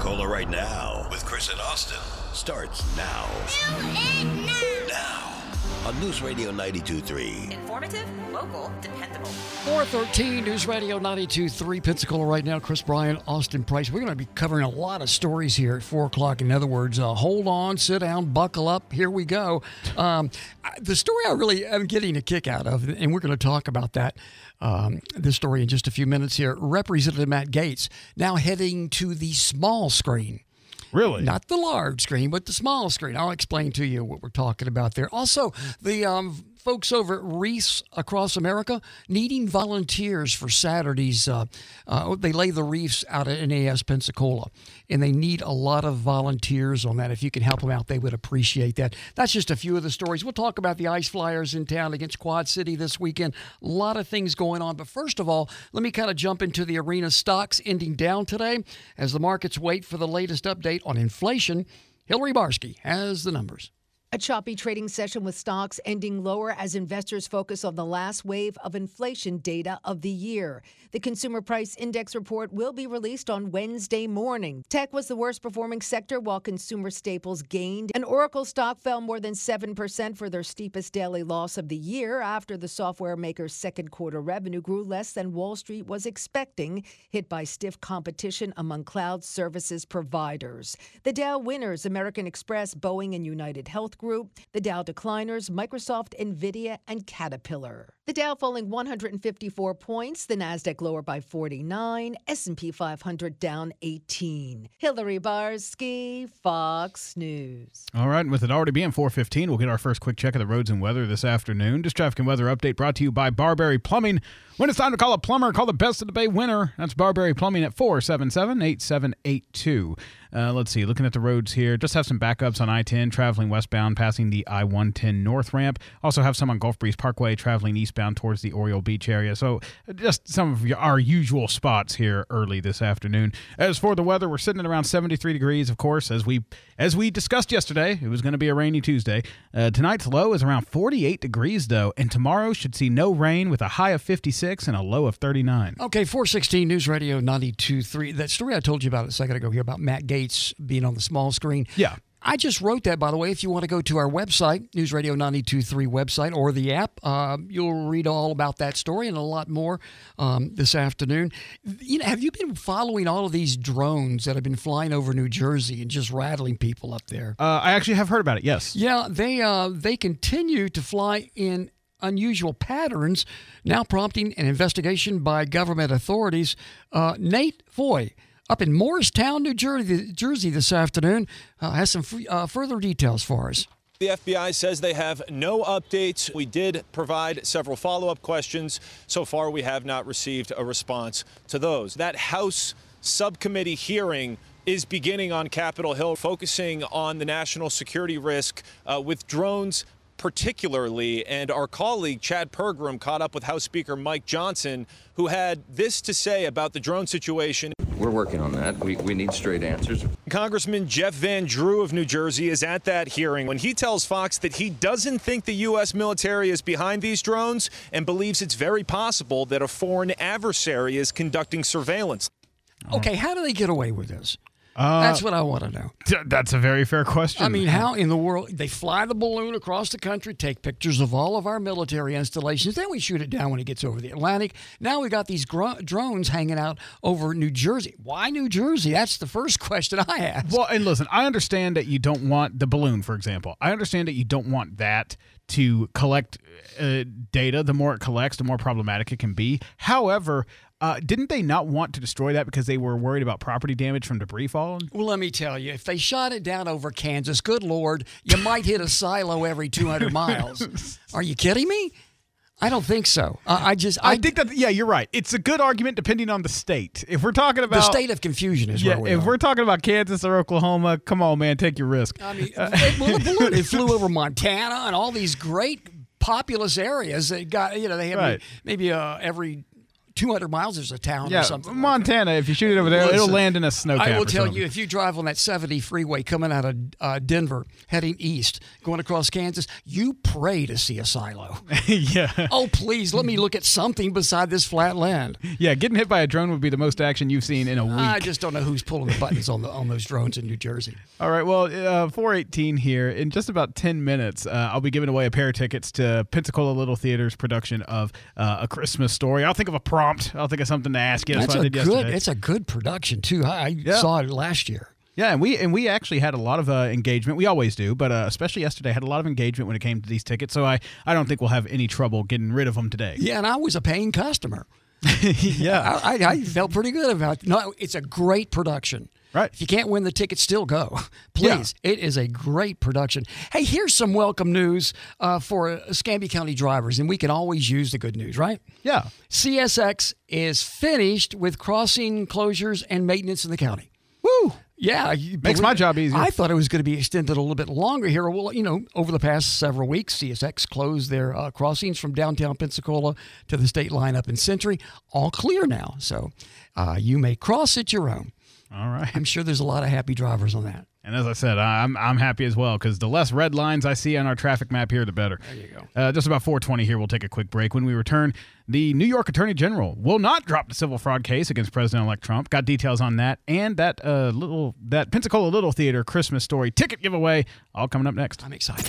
Pensacola right now with Chris and Austin starts now. Now on News Radio 92.3. Informative, local, dependable. 413 News Radio 92.3 Pensacola right now. Chris Bryan, Austin Price. We're going to be covering a lot of stories here at 4 o'clock. In other words, hold on, sit down, buckle up. Here we go. The story I really am getting a kick out of, and we're going to talk about that, this story in just a few minutes here. Representative Matt Gaetz now heading to the small screen. Really? Not the large screen, but the small screen. I'll explain to you what we're talking about there. Also, the folks over at Reefs Across America needing volunteers for Saturdays. They lay the reefs out at NAS Pensacola, and they need a lot of volunteers on that. If you can help them out, they would appreciate that. That's just a few of the stories. We'll talk about the Ice Flyers in town against Quad City this weekend. A lot of things going on. But first of all, let me kind of jump into the arena. Stocks ending down today as the markets wait for the latest update on inflation. Hillary Barsky has the numbers. A choppy trading session with stocks ending lower as investors focus on the last wave of inflation data of the year. The Consumer Price Index report will be released on Wednesday morning. Tech was the worst performing sector while consumer staples gained. An Oracle stock fell more than 7% for their steepest daily loss of the year after the software maker's second quarter revenue grew less than Wall Street was expecting, hit by stiff competition among cloud services providers. The Dow winners, American Express, Boeing, and United Health Group. The Dow decliners, Microsoft, NVIDIA, and Caterpillar. The Dow falling 154 points, the Nasdaq lower by 49, S&P 500 down 18. Hillary Barsky, Fox News. All right, and with it already being 4:15, we'll get our first quick check of the roads and weather this afternoon. This traffic and weather update brought to you by Barberry Plumbing. When it's time to call a plumber, call the Best of the Bay winner. That's Barberry Plumbing at 477-8782. Let's see, looking at the roads here, just have some backups on I-10 traveling westbound passing the I-110 north ramp. Also have some on Gulf Breeze Parkway traveling eastbound towards the Oriole Beach area. So just some of our usual spots here early this afternoon. As for the weather, we're sitting at around 73 degrees, of course, as we discussed yesterday. It was going to be a rainy Tuesday. Tonight's low is around 48 degrees, though, and tomorrow should see no rain with a high of 56 and a low of 39. Okay, 416 News Radio 92.3. That story I told you about a second ago here about Matt Gaetz being on the small screen. Yeah. I just wrote that, by the way. If you want to go to our website, News Radio 92.3 website, or the app, you'll read all about that story and a lot more this afternoon. You know, have you been following all of these drones that have been flying over New Jersey and just rattling people up there? I actually have heard about it, yes. Yeah, they continue to fly in unusual patterns, now prompting an investigation by government authorities. Nate Foy, up in Morristown, New Jersey this afternoon, has some further details for us. The FBI says they have no updates. We did provide several follow-up questions. So far, we have not received a response to those. That House subcommittee hearing is beginning on Capitol Hill, focusing on the national security risk with drones particularly, and our colleague Chad Pergram caught up with House Speaker Mike Johnson, who had this to say about the drone situation. We're working on that. We need straight answers. Congressman Jeff Van Drew of New Jersey is at that hearing when he tells Fox that he doesn't think the U.S. military is behind these drones and believes it's very possible that a foreign adversary is conducting surveillance. Okay, how do they get away with this? That's what I want to know. That's a very fair question. I mean, how in the world? They fly the balloon across the country, take pictures of all of our military installations, then we shoot it down when it gets over the Atlantic. Now we got these drones hanging out over New Jersey. Why New Jersey? That's the first question I asked. Well, and listen, I understand that you don't want the balloon, for example. I understand that you don't want that to collect data. The more it collects, the more problematic it can be. However, didn't they not want to destroy that because they were worried about property damage from debris falling? Well, let me tell you, if they shot it down over Kansas, good Lord, you might hit a silo every 200 miles. Are you kidding me? I don't think so. I think that, yeah, you're right. It's a good argument depending on the state. If we're talking about... The state of confusion is where we are. If we're talking about Kansas or Oklahoma, come on, man, take your risk. I mean, the balloon, it flew over Montana and all these great populous areas that got, they have maybe every 200 miles, there's a town or something. Montana, if you shoot it over there, it'll land in a snow cap. I will tell something. you, if you drive on that 70 freeway coming out of Denver, heading east, going across Kansas, you pray to see a silo. Yeah. Oh, please, let me look at something beside this flat land. Yeah, getting hit by a drone would be the most action you've seen in a week. I just don't know who's pulling the buttons on those drones in New Jersey. All right, well, 4:18 here. In just about 10 minutes, I'll be giving away a pair of tickets to Pensacola Little Theater's production of A Christmas Story. I'll think of a prompt. I'll think of something to ask you. That's what I did yesterday. It's a good production, too. I saw it last year. Yeah, and we actually had a lot of engagement. We always do, but especially yesterday, had a lot of engagement when it came to these tickets. So I don't think we'll have any trouble getting rid of them today. Yeah, and I was a paying customer. Yeah. I felt pretty good about it. No, it's a great production. Right. If you can't win the ticket, still go. Please. Yeah. It is a great production. Hey, here's some welcome news for Escambia County drivers, and we can always use the good news, right? Yeah. CSX is finished with crossing closures and maintenance in the county. Woo! Yeah. Makes my job easier. I thought it was going to be extended a little bit longer here. Well, over the past several weeks, CSX closed their crossings from downtown Pensacola to the state line up in Century. All clear now. So you may cross at your own. All right. I'm sure there's a lot of happy drivers on that. And as I said, I'm happy as well, because the less red lines I see on our traffic map here, the better. There you go. Just about 4:20 here, we'll take a quick break. When we return, the New York Attorney General will not drop the civil fraud case against President-elect Trump. Got details on that and that Pensacola Little Theater Christmas Story ticket giveaway, all coming up next. I'm excited.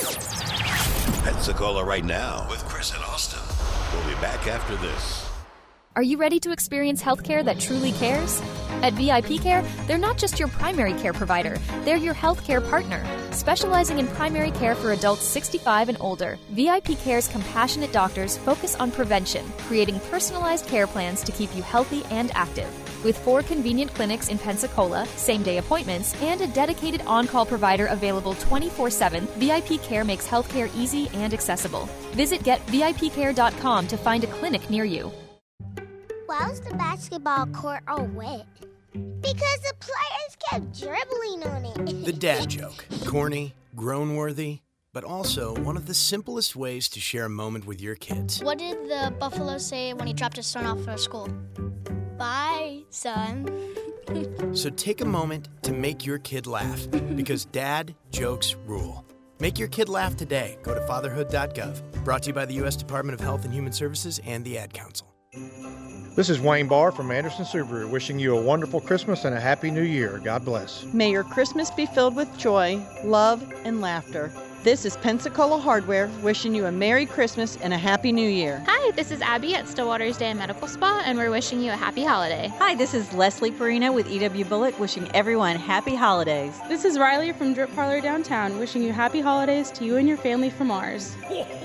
Pensacola Right Now with Chris and Austin. We'll be back after this. Are you ready to experience healthcare that truly cares? At VIP Care, they're not just your primary care provider, they're your healthcare partner. Specializing in primary care for adults 65 and older, VIP Care's compassionate doctors focus on prevention, creating personalized care plans to keep you healthy and active. With 4 convenient clinics in Pensacola, same-day appointments, and a dedicated on-call provider available 24/7, VIP Care makes healthcare easy and accessible. Visit GetVIPCare.com to find a clinic near you. Why was the basketball court all wet? Because the players kept dribbling on it. The dad joke. Corny, groan-worthy, but also one of the simplest ways to share a moment with your kids. What did the buffalo say when he dropped his son off for school? Bye, son. So take a moment to make your kid laugh, because dad jokes rule. Make your kid laugh today. Go to fatherhood.gov. Brought to you by the U.S. Department of Health and Human Services and the Ad Council. This is Wayne Barr from Anderson Subaru, wishing you a wonderful Christmas and a Happy New Year. God bless. May your Christmas be filled with joy, love, and laughter. This is Pensacola Hardware, wishing you a Merry Christmas and a Happy New Year. Hi, this is Abby at Stillwater's Day Medical Spa, and we're wishing you a happy holiday. Hi, this is Leslie Perino with EW Bullet, wishing everyone happy holidays. This is Riley from Drip Parlor Downtown, wishing you happy holidays to you and your family from ours.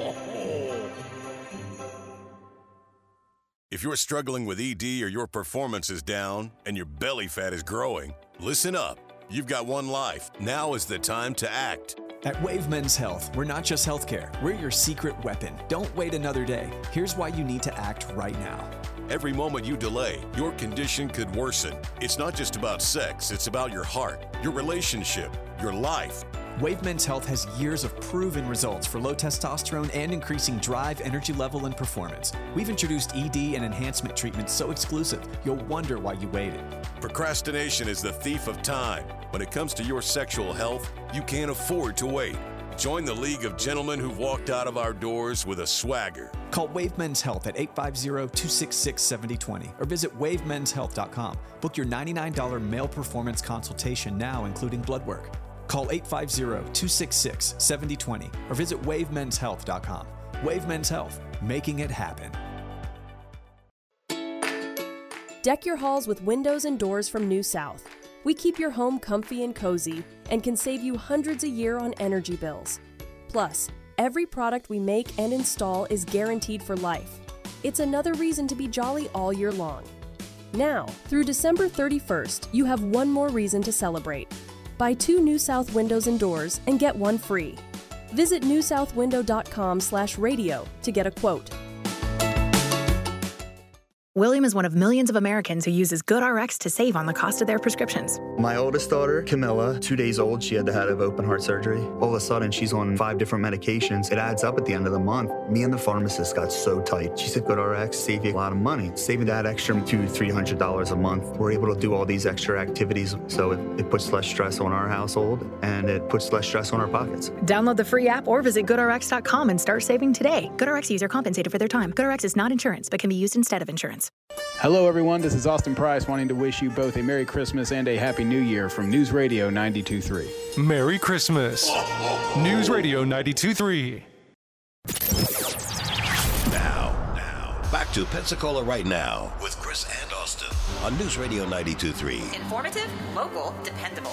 If you're struggling with ED or your performance is down and your belly fat is growing, listen up. You've got one life. Now is the time to act. At Wave Men's Health, we're not just healthcare. We're your secret weapon. Don't wait another day. Here's why you need to act right now. Every moment you delay, your condition could worsen. It's not just about sex. It's about your heart, your relationship, your life. Wave Men's Health has years of proven results for low testosterone and increasing drive, energy level, and performance. We've introduced ED and enhancement treatments so exclusive, you'll wonder why you waited. Procrastination is the thief of time. When it comes to your sexual health, you can't afford to wait. Join the League of Gentlemen who've walked out of our doors with a swagger. Call Wave Men's Health at 850-266-7020 or visit wavemenshealth.com. Book your $99 male performance consultation now, including blood work. Call 850-266-7020 or visit wavemenshealth.com. Wave Men's Health, making it happen. Deck your halls with windows and doors from New South. We keep your home comfy and cozy and can save you hundreds a year on energy bills. Plus, every product we make and install is guaranteed for life. It's another reason to be jolly all year long. Now, through December 31st, you have one more reason to celebrate. Buy 2 New South windows and doors and get one free. Visit newsouthwindow.com/radio to get a quote. William is one of millions of Americans who uses GoodRx to save on the cost of their prescriptions. My oldest daughter, Camilla, 2 days old, she had to have open heart surgery. All of a sudden, she's on 5 different medications. It adds up at the end of the month. Me and the pharmacist got so tight. She said, GoodRx save you a lot of money. Saving that extra $200-300 a month. We're able to do all these extra activities, so it puts less stress on our household, and it puts less stress on our pockets. Download the free app or visit GoodRx.com and start saving today. GoodRx user compensated for their time. GoodRx is not insurance, but can be used instead of insurance. Hello, everyone. This is Austin Price wanting to wish you both a Merry Christmas and a Happy New Year from News Radio 92.3. Merry Christmas. News Radio 92.3. Now, back to Pensacola Right Now with Chris and Austin on News Radio 92.3. Informative, local, dependable.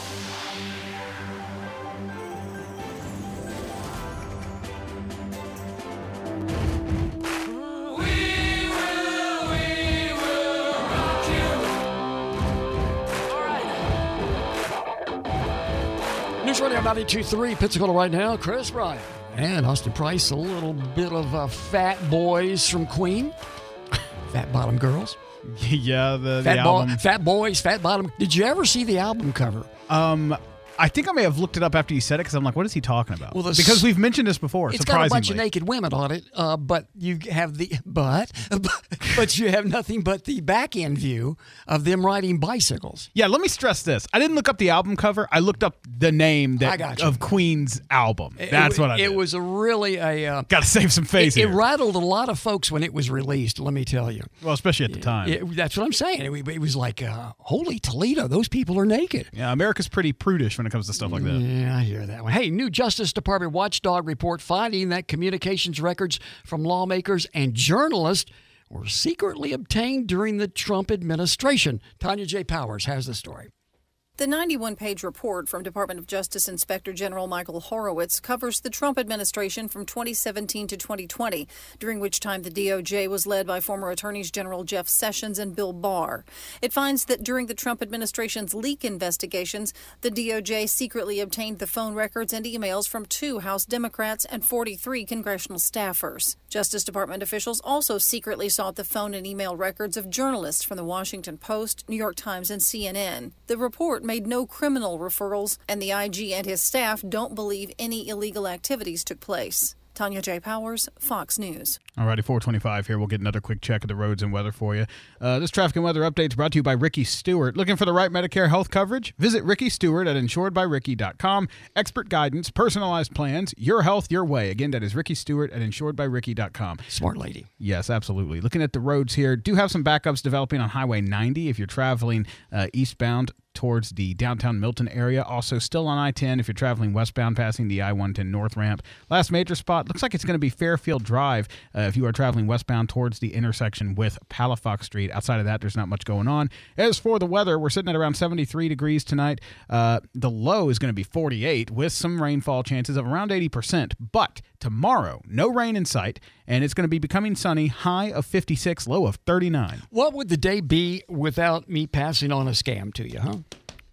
News Radio 92.3, Pensacola Right Now. Chris Bryant and Austin Price, a little bit of Fat Boys from Queen. Fat Bottom Girls. Yeah, the album. Fat Boys, Fat Bottom. Did you ever see the album cover? I think I may have looked it up after you said it because I'm like, what is he talking about? Well, because we've mentioned this before, it's surprisingly. Got a bunch of naked women on it, but you have but you have nothing but the back end view of them riding bicycles. Yeah, let me stress this. I didn't look up the album cover. I looked up the name of Queen's album. That's what I did. It was really a... Got to save some face It here. rattled a lot of folks when it was released, let me tell you. Well, especially at the time. That's what I'm saying. It was like, holy Toledo, those people are naked. Yeah, America's pretty prudish when it comes to stuff like that. Yeah, I hear that one. Hey, new Justice Department watchdog report finding that communications records from lawmakers and journalists were secretly obtained during the Trump administration. Tanya J. Powers has the story. The 91-page report from Department of Justice Inspector General Michael Horowitz covers the Trump administration from 2017 to 2020, during which time the DOJ was led by former Attorneys General Jeff Sessions and Bill Barr. It finds that during the Trump administration's leak investigations, the DOJ secretly obtained the phone records and emails from 2 House Democrats and 43 congressional staffers. Justice Department officials also secretly sought the phone and email records of journalists from the Washington Post, New York Times, and CNN. The report made no criminal referrals, and the IG and his staff don't believe any illegal activities took place. Tanya J. Powers, Fox News. Alrighty, 425 here. We'll get another quick check of the roads and weather for you. This traffic and weather update is brought to you by Ricky Stewart. Looking for the right Medicare health coverage? Visit Ricky Stewart at insuredbyricky.com. Expert guidance, personalized plans, your health, your way. Again, that is Ricky Stewart at insuredbyricky.com. Smart lady. Yes, absolutely. Looking at the roads here, do have some backups developing on Highway 90 if you're traveling eastbound towards the downtown Milton area. Also still on I-10 if you're traveling westbound passing the I-110 North ramp. Last major spot, looks like it's going to be Fairfield Drive if you are traveling westbound towards the intersection with Palafox Street. Outside of that, there's not much going on. As for the weather, we're sitting at around 73 degrees tonight. The low is going to be 48 with some rainfall chances of around 80%. But tomorrow, no rain in sight, and it's going to be becoming sunny, high of 56, low of 39. What would the day be without me passing on a scam to you, huh?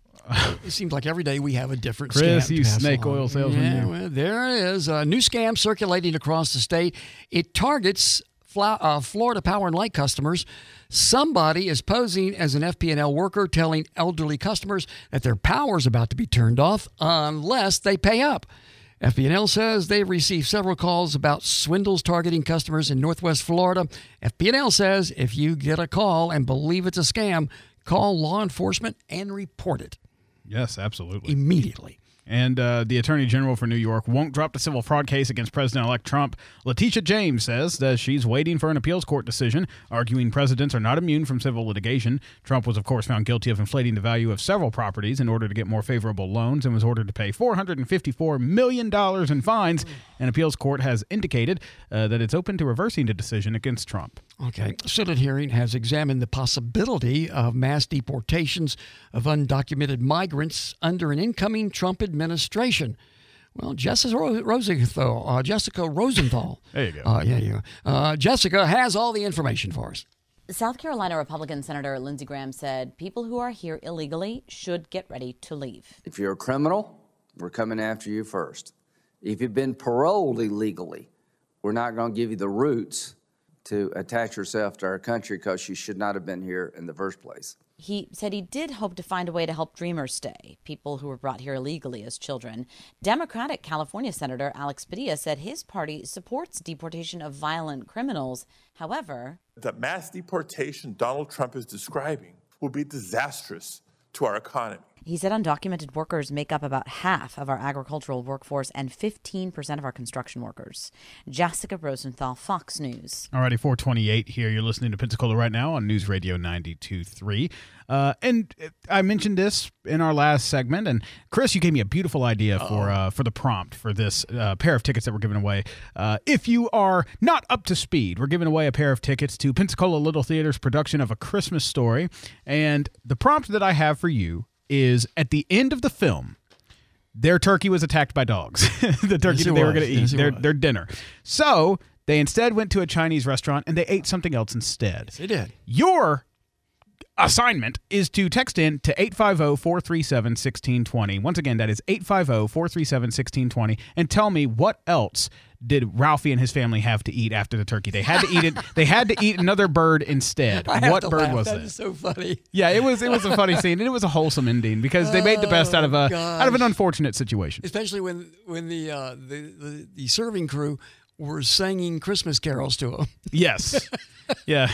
It seems like every day we have a different scam. Chris, you snake oil salesman. Yeah, well, there it is. A new scam circulating across the state. It targets Florida Power and Light customers. Somebody is posing as an FP&L worker telling elderly customers that their power is about to be turned off unless they pay up. FP&L says they've received several calls about swindles targeting customers in Northwest Florida. FP&L says if you get a call and believe it's a scam, call law enforcement and report it. Yes, absolutely. Immediately. And the Attorney General for New York won't drop the civil fraud case against President-elect Trump. Letitia James says that she's waiting for an appeals court decision, arguing presidents are not immune from civil litigation. Trump was, of course, found guilty of inflating the value of several properties in order to get more favorable loans and was ordered to pay $454 million in fines. An appeals court has indicated that it's open to reversing the decision against Trump. Okay. Senate hearing has examined the possibility of mass deportations of undocumented migrants under an incoming Trump administration. Well, Jessica Rosenthal. There you go. Jessica has all the information for us. South Carolina Republican Senator Lindsey Graham said people who are here illegally should get ready to leave. If you're a criminal, we're coming after you first. If you've been paroled illegally, we're not going to give you the roots to attach herself to our country because she should not have been here in the first place. He said he did hope to find a way to help dreamers stay, people who were brought here illegally as children. Democratic California Senator Alex Padilla said his party supports deportation of violent criminals. However, the mass deportation Donald Trump is describing will be disastrous to our economy. He said undocumented workers make up about half of our agricultural workforce and 15% of our construction workers. Jessica Rosenthal, Fox News. Alrighty, 428 here. You're listening to Pensacola right now on News Radio 92.3. And I mentioned this in our last segment, and Chris, you gave me a beautiful idea for the prompt for this pair of tickets that we're giving away. If you are not up to speed, we're giving away a pair of tickets to Pensacola Little Theater's production of A Christmas Story. And the prompt that I have for you is at the end of the film, their turkey was attacked by dogs. The turkey that they were going to eat, their dinner. So they instead went to a Chinese restaurant and they ate something else instead. Yes, they did. Your assignment is to text in to 850-437-1620. Once again, that is 850-437-1620, and tell me what else did Ralphie and his family have to eat after the turkey. They had to eat it. They had to eat another bird instead. What bird was it? That is so funny. Yeah, it was a funny scene, and it was a wholesome ending because they made the best out of an unfortunate situation. Especially when the serving crew were singing Christmas carols to him. Yes. Yeah.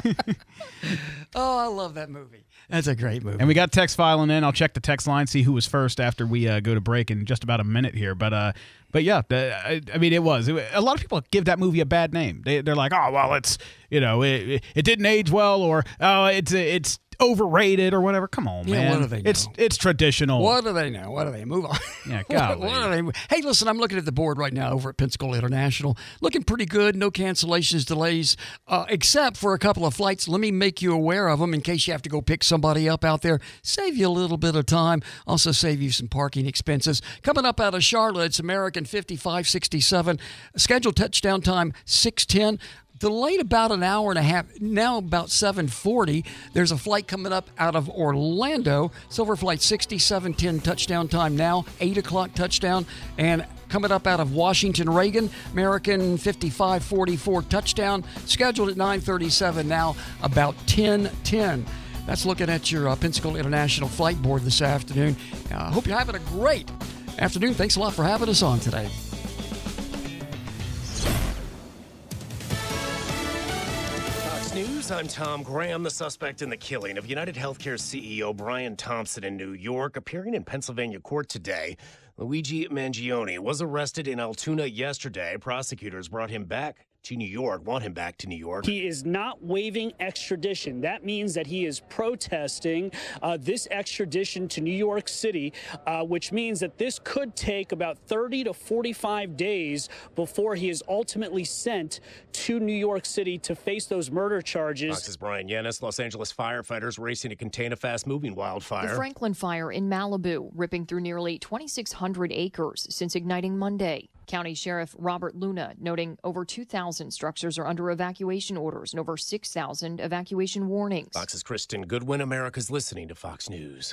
Oh, I love that movie. That's a great movie. And we got text filing in. I'll check the text line, see who was first after we go to break in just about a minute here. But yeah, I mean, it was. A lot of people give that movie a bad name. They're like, oh, well, it's, it didn't age well, or oh, it's overrated or whatever. Come on, man. What do they know? It's traditional. What do they know? What do they move on? Yeah, golly. What do they? Hey, listen, I'm looking at the board right now over at Pensacola International. Looking pretty good. No cancellations, delays, except for a couple of flights. Let me make you aware of them in case you have to go pick somebody up out there. Save you a little bit of time. Also save you some parking expenses. Coming up out of Charlotte, it's American 5567. Scheduled touchdown time 6:10. Delayed about an hour and a half, now about 7:40. There's a flight coming up out of Orlando. Silver Flight 6710 touchdown time now, 8 o'clock touchdown. And coming up out of Washington Reagan, American 5544 touchdown, scheduled at 9:37 now, about 10:10. That's looking at your Pensacola International flight board this afternoon. I hope you're having a great afternoon. Thanks a lot for having us on today. News, I'm Tom Graham. The suspect in the killing of United Healthcare CEO Brian Thompson in New York, appearing in Pennsylvania court today. Luigi Mangione was arrested in Altoona yesterday. Prosecutors brought him back to New York, want him back to New York. He is not waiving extradition. That means that he is protesting this extradition to New York City, which means that this could take about 30 to 45 days before he is ultimately sent to New York City to face those murder charges. Fox's Brian Yennis. Los Angeles firefighters racing to contain a fast-moving wildfire. The Franklin fire in Malibu, ripping through nearly 2,600 acres since igniting Monday. County Sheriff Robert Luna noting over 2,000 structures are under evacuation orders and over 6,000 evacuation warnings. Fox's Kristen Goodwin. America's listening to Fox News.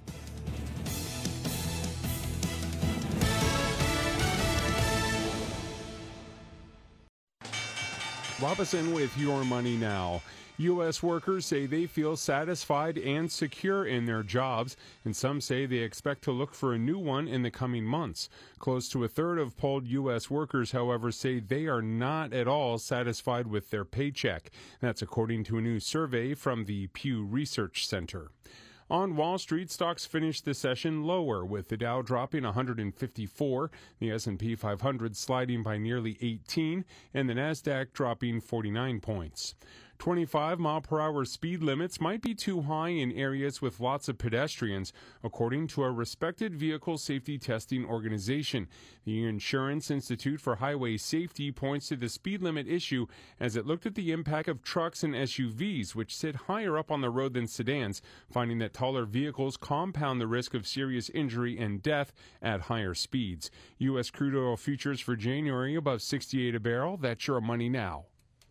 Robinson with Your Money Now. U.S. workers say they feel satisfied and secure in their jobs, and some say they expect to look for a new one in the coming months. Close to a third of polled U.S. workers, however, say they are not at all satisfied with their paycheck. That's according to a new survey from the Pew Research Center. On Wall Street, stocks finished the session lower, with the Dow dropping 154, the S&P 500 sliding by nearly 18, and the Nasdaq dropping 49 points. 25-mile-per-hour speed limits might be too high in areas with lots of pedestrians, according to a respected vehicle safety testing organization. The Insurance Institute for Highway Safety points to the speed limit issue as it looked at the impact of trucks and SUVs, which sit higher up on the road than sedans, finding that taller vehicles compound the risk of serious injury and death at higher speeds. U.S. crude oil futures for January above $68 a barrel. That's Your Money Now.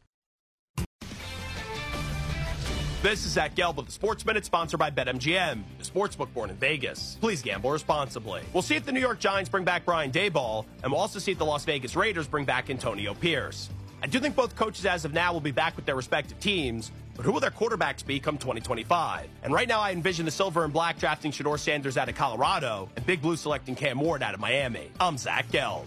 This is Zach Gelb with the Sports Minute, sponsored by BetMGM, the sportsbook born in Vegas. Please gamble responsibly. We'll see if the New York Giants bring back Brian Daboll, and we'll also see if the Las Vegas Raiders bring back Antonio Pierce. I do think both coaches as of now will be back with their respective teams, but who will their quarterbacks be come 2025? And right now I envision the Silver and Black drafting Shedeur Sanders out of Colorado and Big Blue selecting Cam Ward out of Miami. I'm Zach Gelb.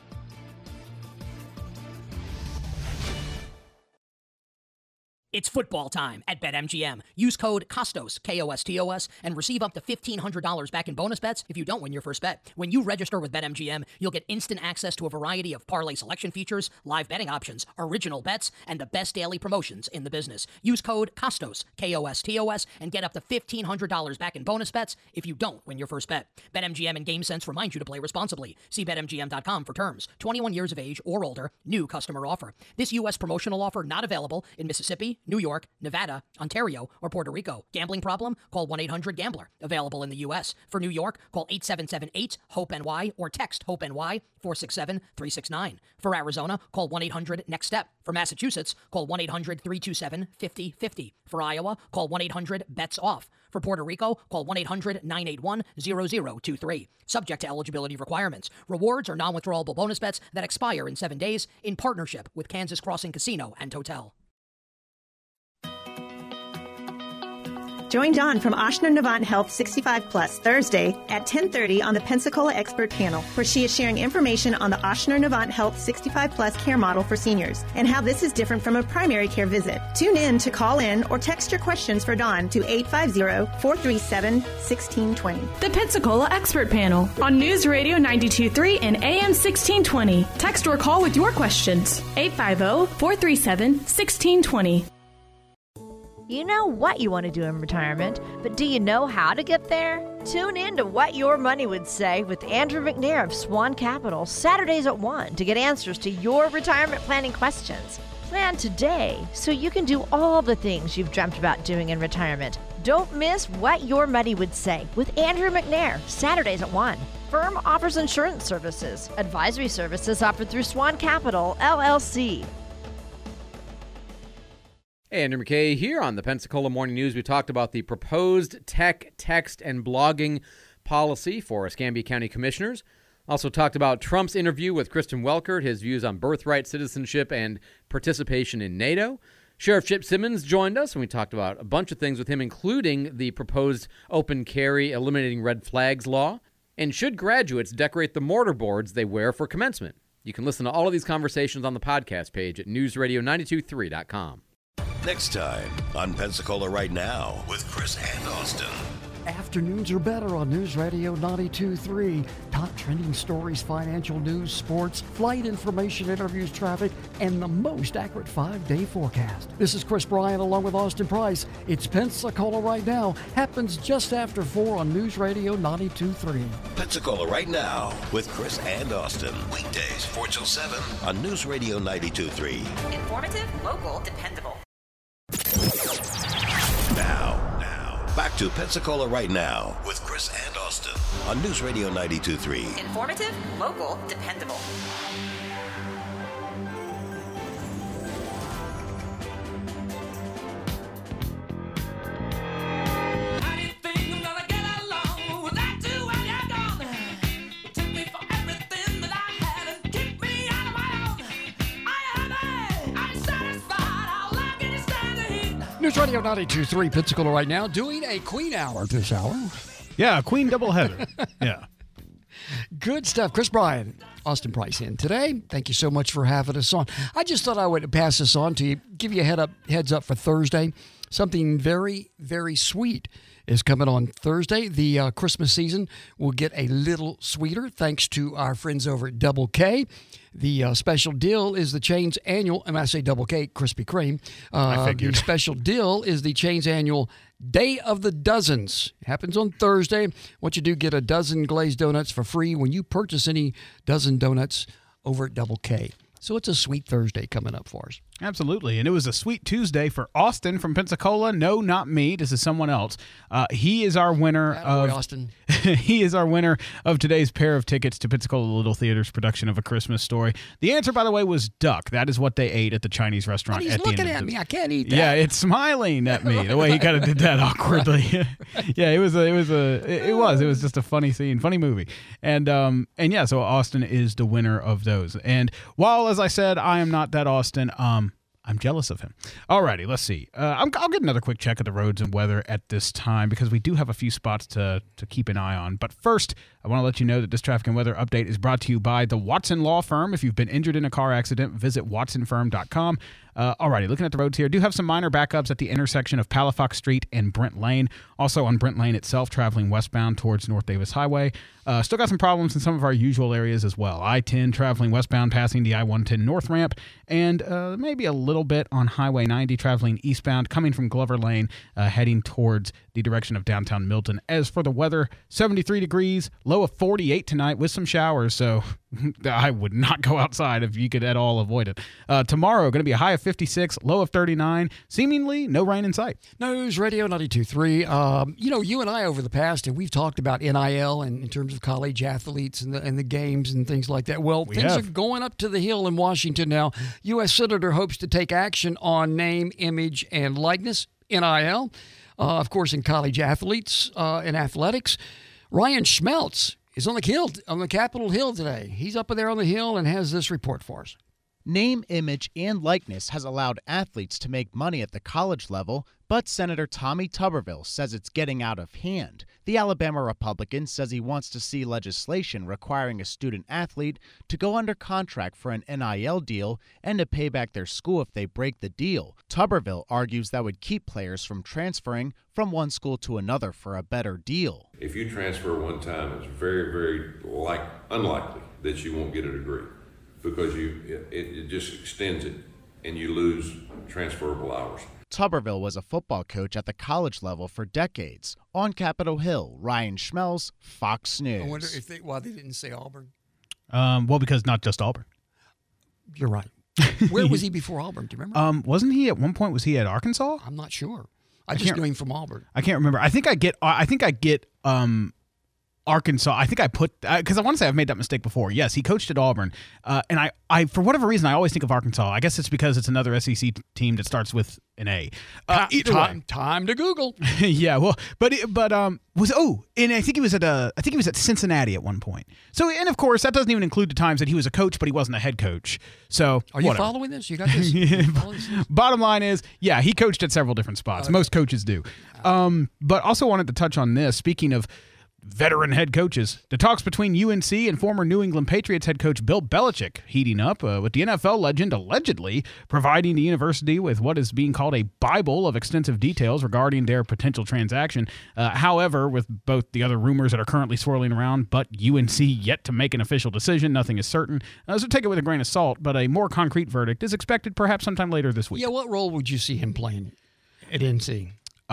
It's football time at BetMGM. Use code KOSTOS, KOSTOS, and receive up to $1,500 back in bonus bets if you don't win your first bet. When you register with BetMGM, you'll get instant access to a variety of parlay selection features, live betting options, original bets, and the best daily promotions in the business. Use code KOSTOS, KOSTOS, and get up to $1,500 back in bonus bets if you don't win your first bet. BetMGM and GameSense remind you to play responsibly. See BetMGM.com for terms. 21 years of age or older. New customer offer. This U.S. promotional offer not available in Mississippi, New York, Nevada, Ontario, or Puerto Rico. Gambling problem? Call 1-800-GAMBLER. Available in the U.S. For New York, call 877-8-HOPE-NY or text HOPE-NY 467-369. For Arizona, call 1-800-NEXT-STEP. For Massachusetts, call 1-800-327-5050. For Iowa, call 1-800-BETS-OFF. For Puerto Rico, call 1-800-981-0023. Subject to eligibility requirements. Rewards are non-withdrawable bonus bets that expire in 7 days in partnership with Kansas Crossing Casino and Hotel. Join Dawn from Ochsner Novant Health 65 Plus Thursday at 10:30 on the Pensacola Expert Panel, where she is sharing information on the Ochsner Novant Health 65 Plus care model for seniors and how this is different from a primary care visit. Tune in to call in or text your questions for Dawn to 850-437-1620. The Pensacola Expert Panel on News Radio 92.3 and AM 1620. Text or call with your questions. 850-437-1620. You know what you want to do in retirement, but do you know how to get there? Tune in to What Your Money Would Say with Andrew McNair of Swan Capital, Saturdays at 1 to get answers to your retirement planning questions. Plan today so you can do all the things you've dreamt about doing in retirement. Don't miss What Your Money Would Say with Andrew McNair, Saturdays at 1. Firm offers insurance services. Advisory services offered through Swan Capital, LLC. Hey, Andrew McKay here on the Pensacola Morning News. We talked about the proposed tech, text, and blogging policy for Escambia County commissioners. Also talked about Trump's interview with Kristen Welker, his views on birthright citizenship and participation in NATO. Sheriff Chip Simmons joined us, and we talked about a bunch of things with him, including the proposed open carry eliminating red flags law. And should graduates decorate the mortarboards they wear for commencement? You can listen to all of these conversations on the podcast page at newsradio923.com. Next time on Pensacola Right Now with Chris and Austin. Afternoons are better on News Radio 92.3. Top trending stories, financial news, sports, flight information, interviews, traffic, and the most accurate 5-day forecast. This is Chris Bryant along with Austin Price. It's Pensacola Right Now. Happens just after 4 on News Radio 92.3. Pensacola Right Now with Chris and Austin. Weekdays 4 till 7 on News Radio 92.3. Informative, local, dependable. Now, back to Pensacola Right Now with Chris and Austin on News Radio 92.3. Informative, local, dependable. News Radio 92.3 Pensacola Right Now, doing a Queen Hour this hour. Yeah, Queen doubleheader. Yeah. Good stuff. Chris Bryant, Austin Price in today. Thank you so much for having us on. I just thought I would pass this on to you, give you a heads up for Thursday. Something very, very sweet is coming on Thursday. The Christmas season will get a little sweeter thanks to our friends over at Double K. The special deal is the chain's annual, and I say Double K, Krispy Kreme. The special deal is the chain's annual Day of the Dozens. It happens on Thursday. What you do, get a dozen glazed donuts for free when you purchase any dozen donuts over at Double K. So it's a sweet Thursday coming up for us. Absolutely. And it was a sweet Tuesday for Austin from Pensacola. No, not me. This is someone else. He is our winner of... Austin. He is our winner of today's pair of tickets to Pensacola Little Theater's production of A Christmas Story. The answer, by the way, was duck. That is what they ate at the Chinese restaurant. But he's looking at me. I can't eat that. Yeah, it's smiling at me. The way he kind of did that awkwardly. Yeah, it was just a funny scene, funny movie. And yeah, so Austin is the winner of those. And while, as I said, I am not that Austin, I'm jealous of him. Alrighty, let's see. I'll get another quick check of the roads and weather at this time because we do have a few spots to keep an eye on. But first, I want to let you know that this traffic and weather update is brought to you by the Watson Law Firm. If you've been injured in a car accident, visit watsonfirm.com. Alrighty, looking at the roads here, do have some minor backups at the intersection of Palafox Street and Brent Lane. Also on Brent Lane itself, traveling westbound towards North Davis Highway. Still got some problems in some of our usual areas as well. I-10 traveling westbound, passing the I-110 North Ramp, and maybe a little bit on Highway 90 traveling eastbound, coming from Glover Lane, heading towards the direction of downtown Milton. As for the weather, 73 degrees, low of 48 tonight with some showers, so I would not go outside if you could at all avoid it. Tomorrow, going to be a high of 56, low of 39, seemingly no rain in sight. News Radio 92.3. You and I over the past, and we've talked about NIL and in terms of college athletes and the games and things like that. Well, things are going up to the hill in Washington now. U.S. Senator hopes to take action on name, image, and likeness, NIL. Of course, in college athletes and athletics. Ryan Schmeltz is on the Capitol Hill today. He's up there on the hill and has this report for us. Name, image, and likeness has allowed athletes to make money at the college level, but Senator Tommy Tuberville says it's getting out of hand. The Alabama Republican says he wants to see legislation requiring a student athlete to go under contract for an NIL deal and to pay back their school if they break the deal. Tuberville argues that would keep players from transferring from one school to another for a better deal. If you transfer one time, it's very, very unlikely that you won't get a degree, because it just extends it and you lose transferable hours. Tuberville was a football coach at the college level for decades. On Capitol Hill, Ryan Schmelz, Fox News. I wonder why they didn't say Auburn. Well, because not just Auburn. You're right. Where was he before Auburn? Do you remember? Wasn't he at one point? Was he at Arkansas? I'm not sure. I just knew him from Auburn. I can't remember. I think I get Arkansas. I think I put because I want to say I've made that mistake before. Yes, he coached at Auburn, and I for whatever reason I always think of Arkansas. I guess it's because it's another SEC team that starts with an A. Time to Google. Yeah, well, and I think he was at Cincinnati at one point. So, and of course that doesn't even include the times that he was a coach, but he wasn't a head coach. So, are you following this? You got this. Bottom line is, yeah, he coached at several different spots. Most coaches do. But also wanted to touch on this. Speaking of veteran head coaches, the talks between UNC and former New England Patriots head coach Bill Belichick heating up, with the NFL legend allegedly providing the university with what is being called a Bible of extensive details regarding their potential transaction. However, with both the other rumors that are currently swirling around, but UNC yet to make an official decision, nothing is certain. So take it with a grain of salt, but a more concrete verdict is expected perhaps sometime later this week. Yeah, what role would you see him playing at NC?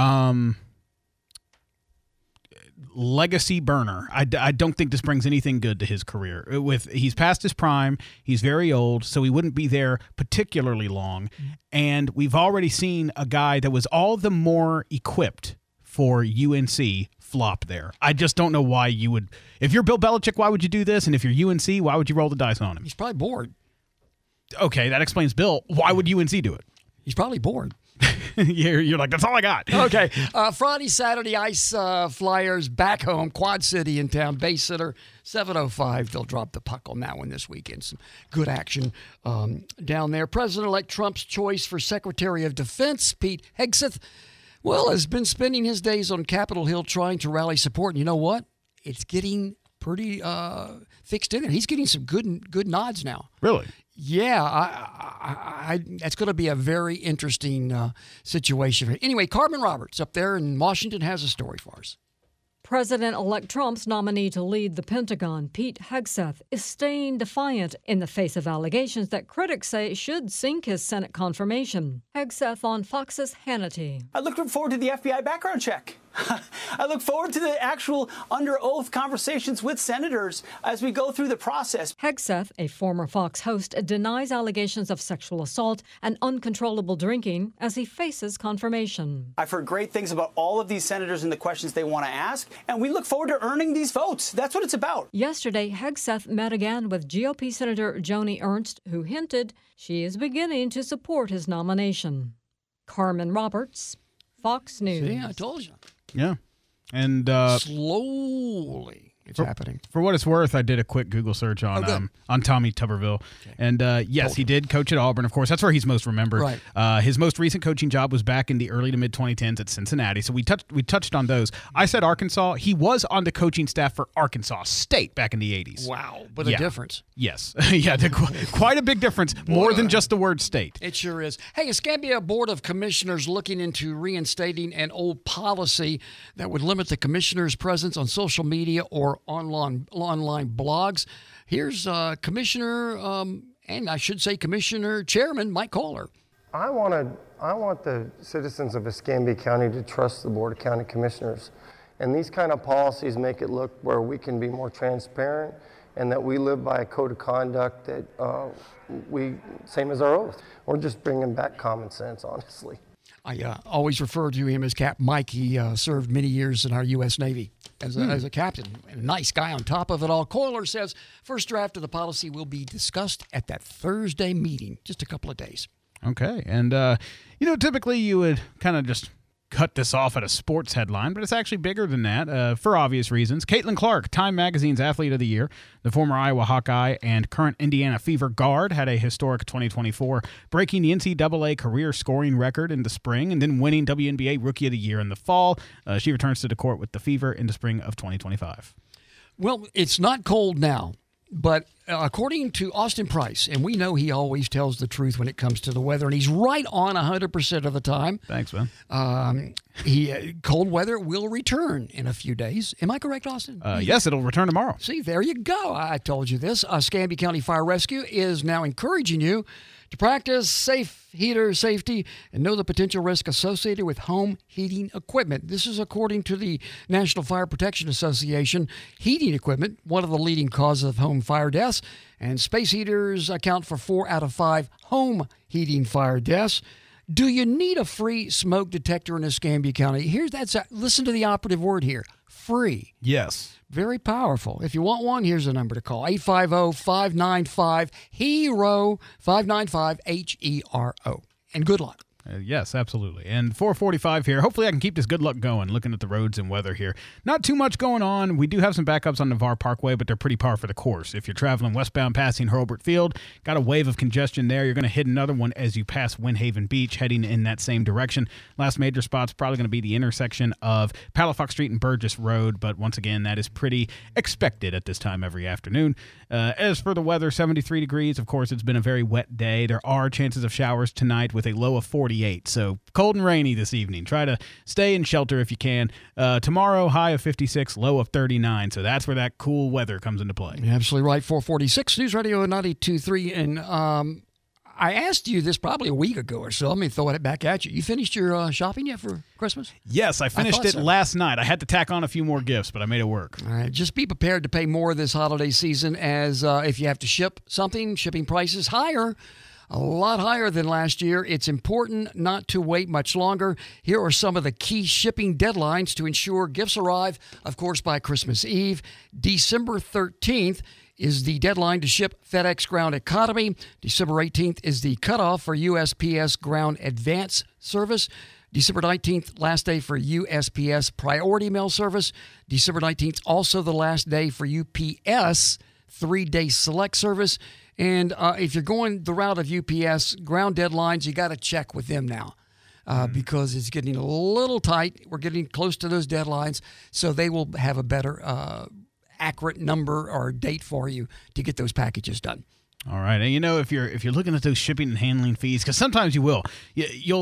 Legacy burner. I don't think this brings anything good to his career. He's past his prime. He's very old, so he wouldn't be there particularly long. And we've already seen a guy that was all the more equipped for UNC flop there. I just don't know why you would. If you're Bill Belichick, why would you do this? And if you're UNC, why would you roll the dice on him? He's probably bored. Okay, that explains Bill. Why would UNC do it? He's probably bored. You're like, that's all I got. Okay. Friday, Saturday, Ice Flyers back home, Quad City in town. Base sitter, 7:05. They'll drop the puck on that one this weekend. Some good action down there. President-elect Trump's choice for Secretary of Defense, Pete Hegseth, has been spending his days on Capitol Hill trying to rally support. And you know what? It's getting pretty fixed in there. He's getting some good nods now. Really? Yeah, I that's going to be a very interesting situation. Anyway, Carmen Roberts up there in Washington has a story for us. President-elect Trump's nominee to lead the Pentagon, Pete Hegseth, is staying defiant in the face of allegations that critics say should sink his Senate confirmation. Hegseth on Fox's Hannity. I look forward to the FBI background check. I look forward to the actual under oath conversations with senators as we go through the process. Hegseth, a former Fox host, denies allegations of sexual assault and uncontrollable drinking as he faces confirmation. I've heard great things about all of these senators and the questions they want to ask, and we look forward to earning these votes. That's what it's about. Yesterday, Hegseth met again with GOP Senator Joni Ernst, who hinted she is beginning to support his nomination. Carmen Roberts, Fox News. See, I told you. Yeah. And slowly it's happening. For what it's worth, I did a quick Google search on Tommy Tuberville. Okay. And yes, he did coach at Auburn, of course. That's where he's most remembered. Right. His most recent coaching job was back in the early to mid-2010s at Cincinnati. So we touched on those. I said Arkansas. He was on the coaching staff for Arkansas State back in the 80s. Wow. But a difference. Yes. Yeah, quite a big difference. More than just the word state. It sure is. Hey, Escambia Board of Commissioners looking into reinstating an old policy that would limit the commissioner's presence on social media or online blogs. Here's Commissioner, and I should say Commissioner Chairman Mike Kohler. I want the citizens of Escambia County to trust the Board of County Commissioners. And these kind of policies make it look where we can be more transparent and that we live by a code of conduct that same as our oath. We're just bringing back common sense, honestly. I always refer to him as Cap Mike. He served many years in our U.S. Navy as a captain. A nice guy on top of it all. Kohler says first draft of the policy will be discussed at that Thursday meeting, just a couple of days. Okay. And, typically you would kind of just cut this off at a sports headline, but it's actually bigger than that for obvious reasons. Caitlin Clark, Time Magazine's Athlete of the Year, the former Iowa Hawkeye and current Indiana Fever guard, had a historic 2024, breaking the NCAA career scoring record in the spring and then winning WNBA Rookie of the Year in the fall. She returns to the court with the Fever in the spring of 2025. Well, it's not cold now. But according to Austin Price, and we know he always tells the truth when it comes to the weather, and he's right on 100% of the time. Thanks, man. Cold weather will return in a few days. Am I correct, Austin? Yes, it'll return tomorrow. See, there you go. I told you this. Escambia County Fire Rescue is now encouraging you to practice safe heater safety and know the potential risk associated with home heating equipment. This is according to the National Fire Protection Association. Heating equipment, one of the leading causes of home fire deaths, and space heaters account for 4 out of 5 home heating fire deaths. Do you need a free smoke detector in Escambia County? Listen to the operative word here. Free. Yes. Very powerful. If you want one, here's the number to call. 850-595-HERO, 595-HERO. And good luck. Yes, absolutely. And 4:45 here. Hopefully I can keep this good luck going, looking at the roads and weather here. Not too much going on. We do have some backups on Navarre Parkway, but they're pretty par for the course. If you're traveling westbound passing Hurlburt Field, got a wave of congestion there. You're going to hit another one as you pass Windhaven Beach, heading in that same direction. Last major spot's probably going to be the intersection of Palafox Street and Burgess Road, but once again, that is pretty expected at this time every afternoon. As for the weather, 73 degrees. Of course, it's been a very wet day. There are chances of showers tonight with a low of 48. So cold and rainy this evening. Try to stay in shelter if you can. Tomorrow, high of 56, low of 39. So that's where that cool weather comes into play. You're absolutely right. 446 News Radio 92.3. And I asked you this probably a week ago or so. Let me throw it back at you. You finished your shopping yet for Christmas? Yes, I finished it last night. I had to tack on a few more gifts, but I made it work. All right. Just be prepared to pay more this holiday season, as if you have to ship something, shipping prices higher. A lot higher than last year. It's important not to wait much longer. Here are some of the key shipping deadlines to ensure gifts arrive, of course, by Christmas Eve. December 13th is the deadline to ship FedEx Ground Economy. December 18th is the cutoff for USPS Ground Advance service. December 19th, last day for USPS Priority Mail service. December 19th, also the last day for UPS 3-day Select service. And if you're going the route of UPS ground deadlines, you got to check with them now because it's getting a little tight. We're getting close to those deadlines, so they will have a better accurate number or date for you to get those packages done. All right, and if you're looking at those shipping and handling fees, because sometimes you will,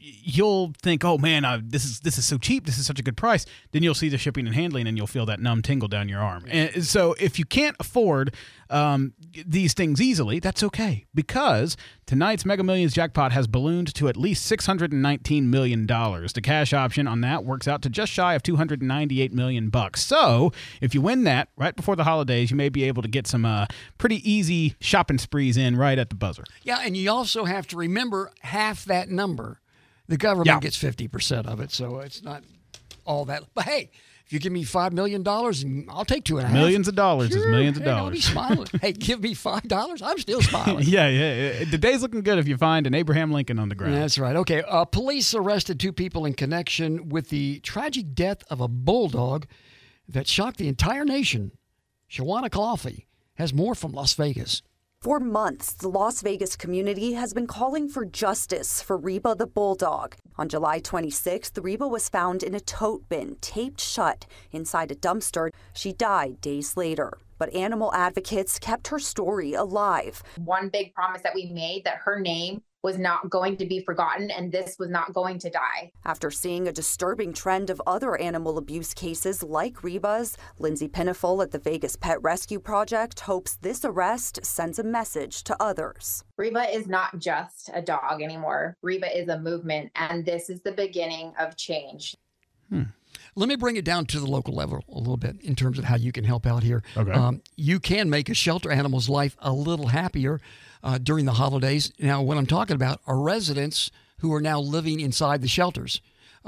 you'll think, oh man, this is so cheap. This is such a good price. Then you'll see the shipping and handling, and you'll feel that numb tingle down your arm. And so if you can't afford these things easily, that's okay, because tonight's Mega Millions jackpot has ballooned to at least $619 million. The cash option on that works out to just shy of $298 million. So if you win that right before the holidays, you may be able to get some pretty easy shopping sprees in right at the buzzer. Yeah, and you also have to remember half that number. The government gets 50% of it, so it's not all that. But hey, if you give me $5 million, I'll take $2.5 million. Millions of dollars is millions of dollars. I'll be smiling. Hey, give me $5, I'm still smiling. Yeah. The day's looking good if you find an Abraham Lincoln on the ground. That's right. Okay, police arrested 2 people in connection with the tragic death of a bulldog that shocked the entire nation. Shawana Coffey has more from Las Vegas. For months, the Las Vegas community has been calling for justice for Reba the bulldog. On July 26th, Reba was found in a tote bin, taped shut inside a dumpster. She died days later. But animal advocates kept her story alive. One big promise that we made, that her name was not going to be forgotten and this was not going to die. After seeing a disturbing trend of other animal abuse cases like Reba's, Lindsay Pinneful at the Vegas Pet Rescue Project hopes this arrest sends a message to others. Reba is not just a dog anymore. Reba is a movement, and this is the beginning of change. Let me bring it down to the local level a little bit in terms of how you can help out here. Okay. You can make a shelter animal's life a little happier during the holidays. Now, what I'm talking about are residents who are now living inside the shelters.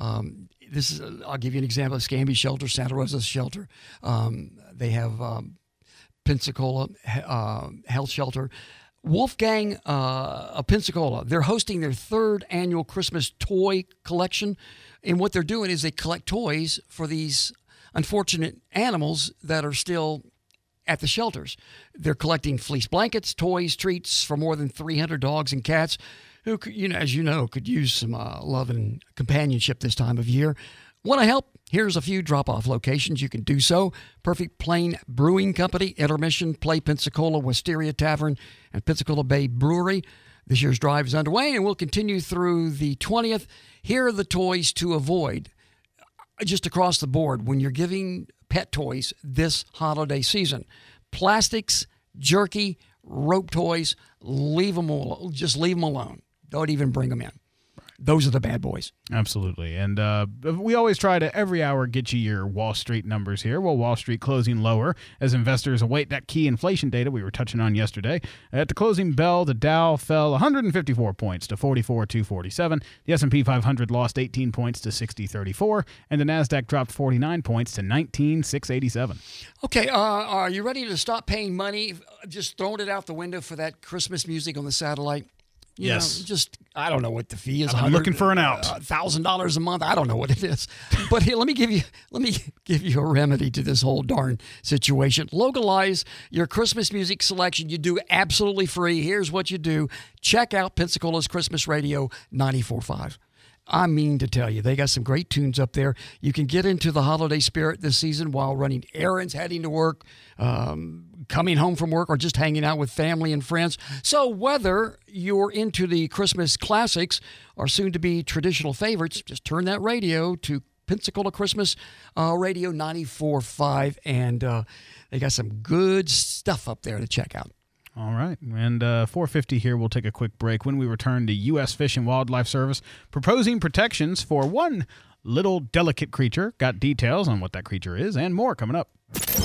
I'll give you an example. Scamby Shelter, Santa Rosa Shelter. They have Pensacola Health Shelter. Wolfgang of Pensacola, they're hosting their 3rd annual Christmas toy collection. And what they're doing is they collect toys for these unfortunate animals that are still at the shelters. They're collecting fleece blankets, toys, treats for more than 300 dogs and cats who, as you know, could use some love and companionship this time of year. Want to help? Here's a few drop-off locations you can do so. Perfect Plain Brewing Company, Intermission, Play Pensacola, Wisteria Tavern, and Pensacola Bay Brewery. This year's drive is underway and will continue through the 20th. Here are the toys to avoid just across the board when you're giving pet toys this holiday season. Plastics, jerky, rope toys, just leave them alone. Don't even bring them in. Those are the bad boys. Absolutely. And we always try to every hour get you your Wall Street numbers here. Well, Wall Street closing lower as investors await that key inflation data we were touching on yesterday. At the closing bell, the Dow fell 154 points to 44,247. The S&P 500 lost 18 points to 60,34. And the NASDAQ dropped 49 points to 19,687. Okay, are you ready to stop paying money, just throwing it out the window for that Christmas music on the satellite? Yes. I don't know what the fee is. I'm looking for an out. $1,000 a month. I don't know what it is. But here, let me give you a remedy to this whole darn situation. Localize your Christmas music selection. You do absolutely free. Here's what you do. Check out Pensacola's Christmas Radio 94.5. I mean to tell you, they got some great tunes up there. You can get into the holiday spirit this season while running errands, heading to work, coming home from work, or just hanging out with family and friends. So whether you're into the Christmas classics or soon-to-be traditional favorites, just turn that radio to Pensacola Christmas Radio 94.5, and they got some good stuff up there to check out. All right. And 4:50 here, we'll take a quick break. When we return, to U.S. Fish and Wildlife Service proposing protections for one little delicate creature. Got details on what that creature is and more coming up.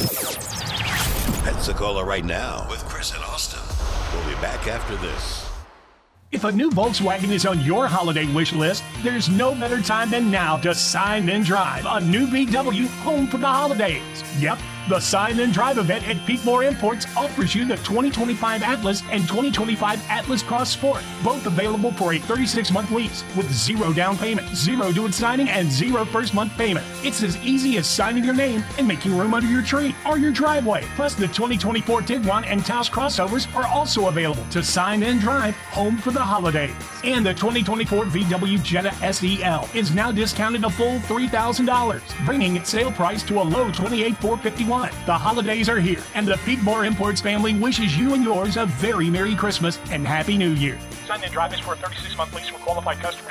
Pensacola Right Now with Chris and Austin. We'll be back after this. If a new Volkswagen is on your holiday wish list, there's no better time than now to sign and drive a new VW home for the holidays. Yep, the Sign and Drive event at Peakmore Imports offers you the 2025 Atlas and 2025 Atlas Cross Sport, both available for a 36-month lease with 0 down payment, 0 due at signing, and 0 first-month payment. It's as easy as signing your name and making room under your tree or your driveway. Plus, the 2024 Tiguan and Taos crossovers are also available to sign and drive home for the holidays. And the 2024 VW Jetta SEL is now discounted a full $3,000, bringing its sale price to a low $28,451. The holidays are here, and the Peakmore Imports family wishes you and yours a very Merry Christmas and Happy New Year. Sign and drive is for a 36-month lease for qualified customers through PCS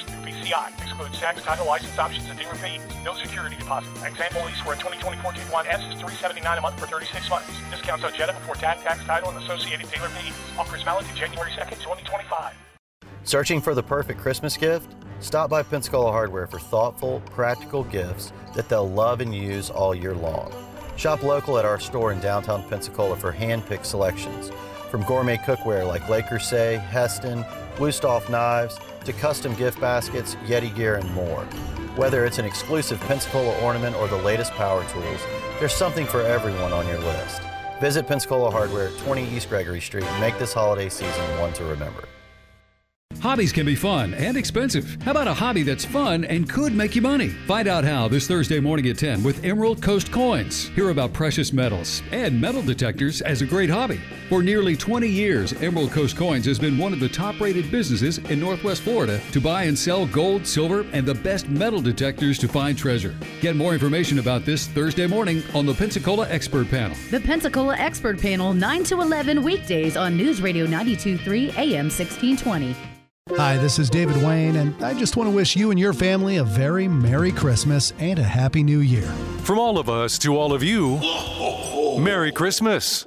PCI. Excludes tax, title, license options, and dealer fees. No security deposit. Example lease for a 2020 Ford T1S is $379 a month for 36 months. Discounts on Jetta before tax, title, and associated dealer fees. Offers valid to January 2nd, 2025. Searching for the perfect Christmas gift? Stop by Pensacola Hardware for thoughtful, practical gifts that they'll love and use all year long. Shop local at our store in downtown Pensacola for hand-picked selections. From gourmet cookware like Le Creuset, Heston, Wusthof knives, to custom gift baskets, Yeti gear, and more. Whether it's an exclusive Pensacola ornament or the latest power tools, there's something for everyone on your list. Visit Pensacola Hardware at 20 East Gregory Street and make this holiday season one to remember. Hobbies can be fun and expensive. How about a hobby that's fun and could make you money? Find out how this Thursday morning at 10 with Emerald Coast Coins. Hear about precious metals and metal detectors as a great hobby. For nearly 20 years, Emerald Coast Coins has been one of the top-rated businesses in Northwest Florida to buy and sell gold, silver, and the best metal detectors to find treasure. Get more information about this Thursday morning on the Pensacola Expert Panel. The Pensacola Expert Panel, 9 to 11 weekdays on News Radio 92.3 AM 1620. Hi, this is David Wayne, and I just want to wish you and your family a very Merry Christmas and a Happy New Year. From all of us to all of you, Merry Christmas.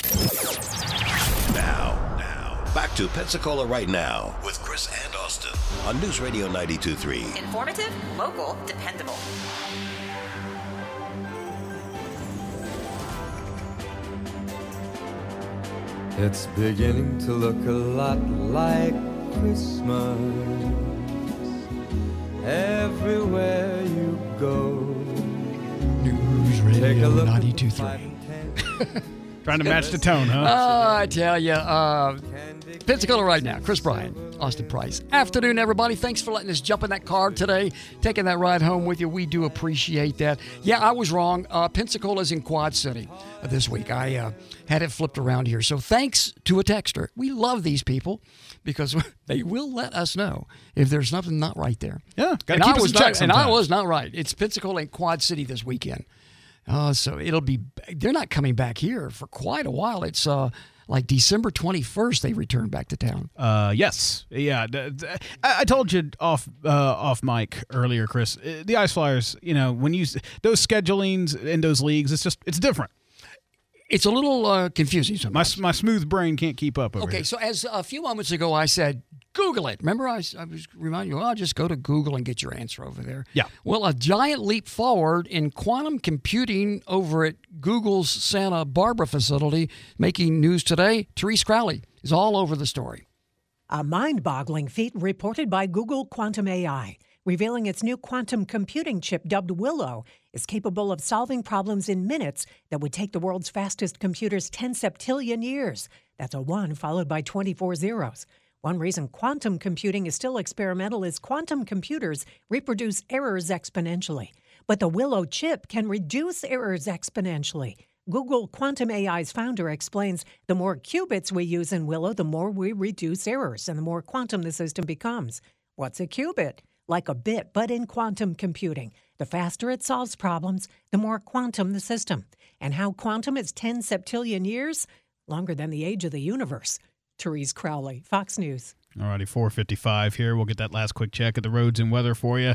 Now, back to Pensacola Right Now with Chris and Austin on News Radio 92.3. Informative, local, dependable. It's beginning to look a lot like Christmas everywhere you go. News Radio 92.3. Trying to match the tone, huh? I tell you, Pensacola Right Now. Chris Bryan, Austin Price. Afternoon, everybody. Thanks for letting us jump in that car today, taking that ride home with you. We do appreciate that. Yeah, I was wrong. Pensacola's in Quad City this week. I had it flipped around here. So thanks to a texter. We love these people because they will let us know if there's something not right there. Yeah, got to keep us in check sometimes. And I was not right. It's Pensacola and Quad City this weekend. So it'll be, they're not coming back here for quite a while. It's like December 21st they return back to town. Yes. Yeah. I told you off mic earlier, Chris, the Ice Flyers, you know, when you, those schedulings in those leagues, it's different. It's a little confusing sometimes. My smooth brain can't keep up over here. So as a few moments ago I said, Google it. Remember I was reminding you, just go to Google and get your answer over there. Yeah. Well, a giant leap forward in quantum computing over at Google's Santa Barbara facility, making news today. Therese Crowley is all over the story. A mind-boggling feat reported by Google Quantum AI, revealing its new quantum computing chip dubbed Willow is capable of solving problems in minutes that would take the world's fastest computers 10 septillion years. That's a 1 followed by 24 zeros. One reason quantum computing is still experimental is quantum computers reproduce errors exponentially. But the Willow chip can reduce errors exponentially. Google Quantum AI's founder explains the more qubits we use in Willow, the more we reduce errors and the more quantum the system becomes. What's a qubit? Like a bit, but in quantum computing. The faster it solves problems, the more quantum the system. And how quantum is 10 septillion years? Longer than the age of the universe. Therese Crowley, Fox News. All righty, 4:55 here. We'll get that last quick check of the roads and weather for you.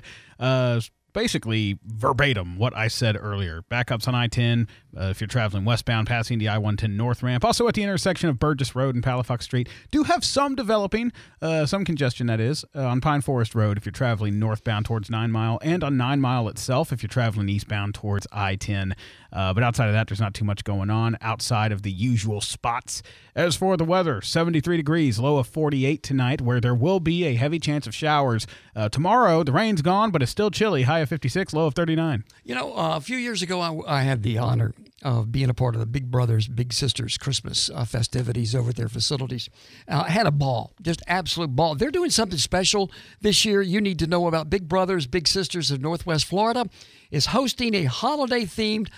Basically verbatim what I said earlier. Backups on I-10 if you're traveling westbound, passing the I-110 North Ramp. Also at the intersection of Burgess Road and Palafox Street. Do have some developing, some congestion that is, on Pine Forest Road if you're traveling northbound towards 9 Mile, and on 9 Mile itself if you're traveling eastbound towards I-10. But outside of that, there's not too much going on outside of the usual spots. As for the weather, 73 degrees, low of 48 tonight, where there will be a heavy chance of showers. Tomorrow, the rain's gone, but it's still chilly, high of 56, low of 39. You know, a few years ago, I had the honor of being a part of the Big Brothers, Big Sisters Christmas festivities over at their facilities. I had a ball, just absolute ball. They're doing something special this year. You need to know about Big Brothers, Big Sisters of Northwest Florida is hosting a holiday-themed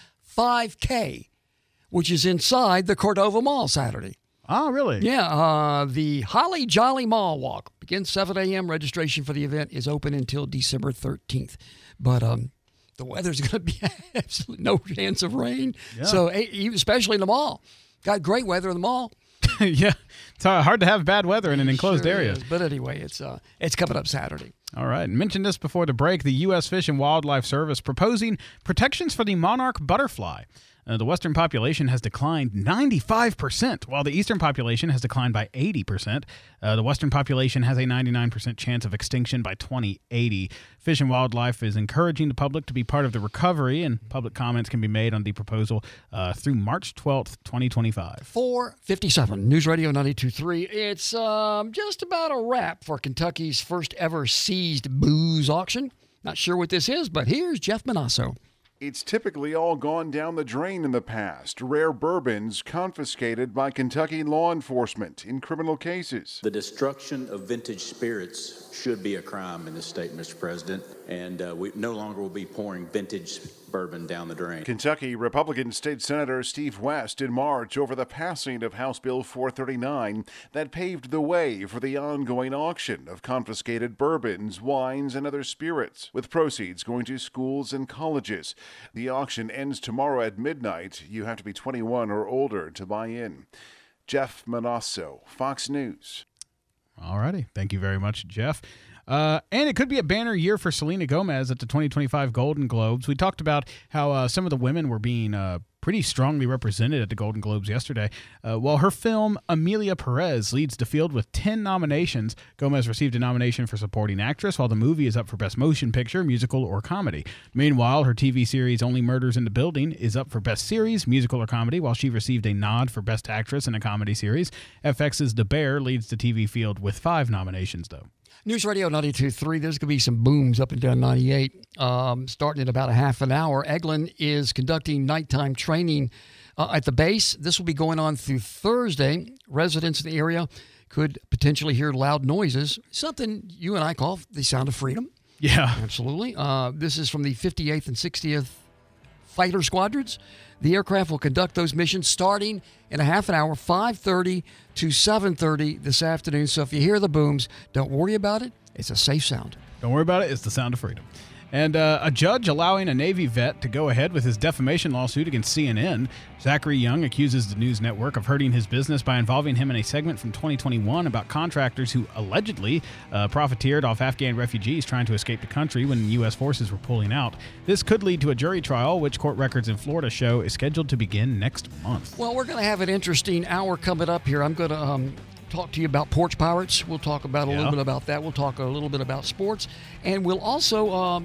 5K, which is inside the Cordova Mall Saturday. Oh, really? Yeah. The Holly Jolly Mall Walk begins 7 a.m. Registration for the event is open until December 13th. But the weather's going to be absolutely no chance of rain. Yeah. So, especially in the mall. Got great weather in the mall. Yeah. It's hard to have bad weather in an enclosed area. Is. But anyway, it's coming up Saturday. All right. Mentioned this before the break. The U.S. Fish and Wildlife Service proposing protections for the monarch butterfly. The western population has declined 95%, while the eastern population has declined by 80%. The western population has a 99% chance of extinction by 2080. Fish and Wildlife is encouraging the public to be part of the recovery, and public comments can be made on the proposal through March 12th, 2025. 4:57, News Radio 92.3. It's just about a wrap for Kentucky's first ever seized booze auction. Not sure what this is, but here's Jeff Manasso. It's typically all gone down the drain in the past. Rare bourbons confiscated by Kentucky law enforcement in criminal cases. The destruction of vintage spirits should be a crime in this state, Mr. President, and we no longer will be pouring vintage bourbon down the drain. Kentucky Republican State Senator Steve West in March over the passing of House Bill 439 that paved the way for the ongoing auction of confiscated bourbons, wines, and other spirits, with proceeds going to schools and colleges. The auction ends tomorrow at midnight. You have to be 21 or older to buy in. Jeff Manasso, Fox News. All righty. Thank you very much, Jeff. And it could be a banner year for Selena Gomez at the 2025 Golden Globes. We talked about how some of the women were being pretty strongly represented at the Golden Globes yesterday. While her film Amelia Perez leads the field with 10 nominations, Gomez received a nomination for Supporting Actress, while the movie is up for Best Motion Picture, Musical, or Comedy. Meanwhile, her TV series Only Murders in the Building is up for Best Series, Musical, or Comedy, while she received a nod for Best Actress in a Comedy Series. FX's The Bear leads the TV field with 5 nominations, though. News Radio 92.3, there's going to be some booms up and down 98. Starting in about a half an hour, Eglin is conducting nighttime training at the base. This will be going on through Thursday. Residents in the area could potentially hear loud noises, something you and I call the sound of freedom. Yeah. Absolutely. This is from the 58th and 60th Fighter Squadrons. The aircraft will conduct those missions starting in a half an hour, 5:30 to 7:30 this afternoon. So if you hear the booms, don't worry about it. It's a safe sound. Don't worry about it. It's the sound of freedom. And a judge allowing a Navy vet to go ahead with his defamation lawsuit against CNN. Zachary Young accuses the news network of hurting his business by involving him in a segment from 2021 about contractors who allegedly profiteered off Afghan refugees trying to escape the country when U.S. forces were pulling out. This could lead to a jury trial, which court records in Florida show is scheduled to begin next month. Well, we're going to have an interesting hour coming up here. I'm going to talk to you about porch pirates. We'll talk about a little bit about that. We'll talk a little bit about sports. And we'll also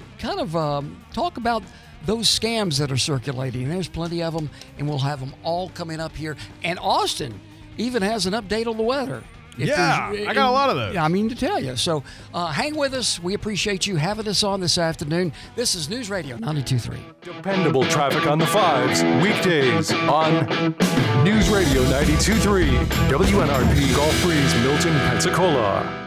talk about those scams that are circulating. There's plenty of them, and we'll have them all coming up here. And Austin even has an update on the weather. I got a lot of those. I mean to tell you. So hang with us. We appreciate you having us on this afternoon. This is News Radio 92.3. Dependable traffic on the 5s, weekdays on News Radio 92.3, WNRP Gulf Breeze, Milton, Pensacola.